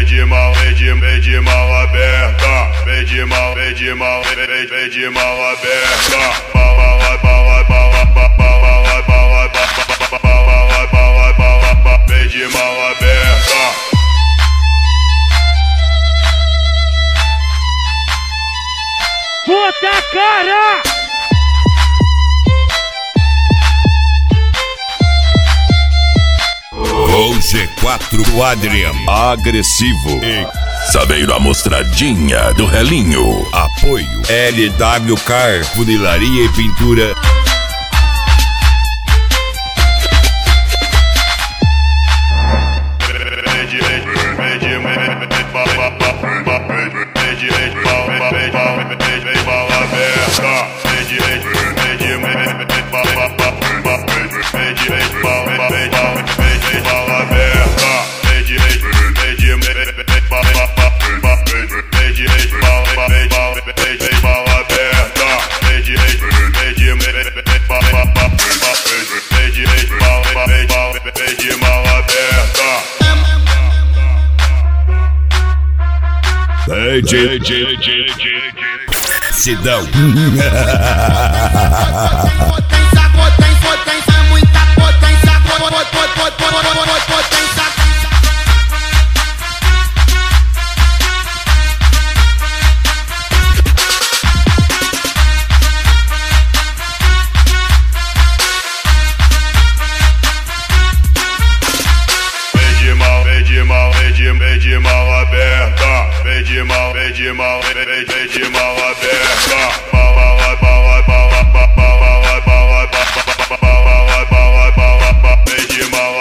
de mal aberta, vem de mal aberta, vem de mal aberta. Puta cara! O G4 do Adrian, agressivo e Saveiro Amostradinha do Relinho. Apoio LW Car, funilaria e pintura. Sidão. Potência, muita potência, potência. Vem de mal aberta, vem de mal aberta, vem de mal